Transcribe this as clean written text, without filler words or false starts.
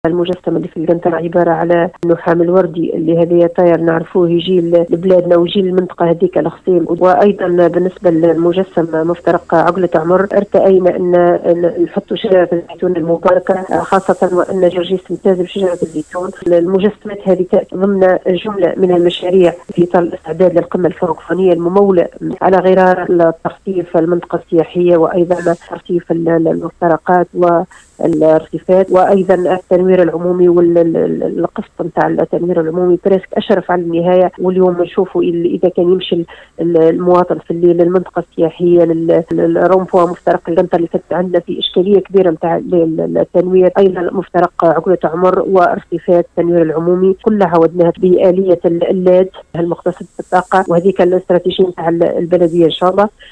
المجسم اللي في القنطرة عبارة على النحام الوردي اللي هذا طاير نعرفوه يجي لبلادنا ويجي للمنطقة هذيك الخصيم. وأيضا بالنسبة للمجسم مفترق عقلة عمر ارتأينا أن نحطوا شجرة الزيتون المباركة، خاصة وأن جرجيس ممتاز بشجرة الزيتون. المجسمات هذه تأتي ضمن جملة من المشاريع في إطار الاستعداد للقمة الفرنكوفونية الممولة على غرار ترصيف المنطقة السياحية وأيضا ترصيف المفترقات والارتفاعات وأيضا التنوير العمومي. والقسط نتاع التنوير العمومي بريسك أشرف على النهاية. واليوم نشوفوا إذا كان يمشي المواطن في الليل للمنطقة السياحية للرومبوا مفترق القنطرة اللي كانت عندنا في إشكالية كبيرة نتاع التنوير، أيضا مفترق عقلة عمر وارتفاعات التنوير العمومي كلها عودناها بآلية اللاد المختصة بالطاقة، وهذيك الاستراتيجية نتاع البلدية إن شاء الله.